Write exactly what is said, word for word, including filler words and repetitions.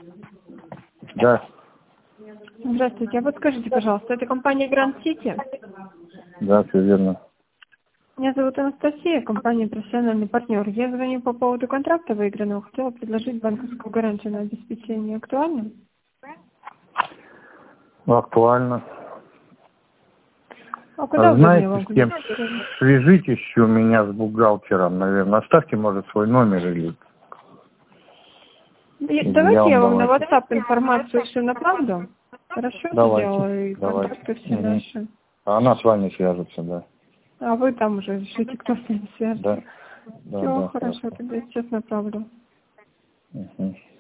Да. Здравствуйте. А вот скажите, пожалуйста, это компания Grand City? Да, все верно. Меня зовут Анастасия, компания «Профессиональный партнер». Я звоню по поводу контракта выигранного. Хотела предложить банковскую гарантию на обеспечение. Актуально? Актуально. А куда А вы мне знаете, могу с кем? написать? Свяжитесь еще меня с бухгалтером, наверное. Оставьте, может, свой номер или... И- или Давайте я вам на давайте. WhatsApp информацию все направлю. Хорошо Давайте. сделаю и Давайте. контакты все Угу. наши. А она с вами свяжется, да. А вы там уже решите, кто с ними Да. свяжется. Да, Все да, хорошо, хорошо. тогда сейчас направлю. Угу.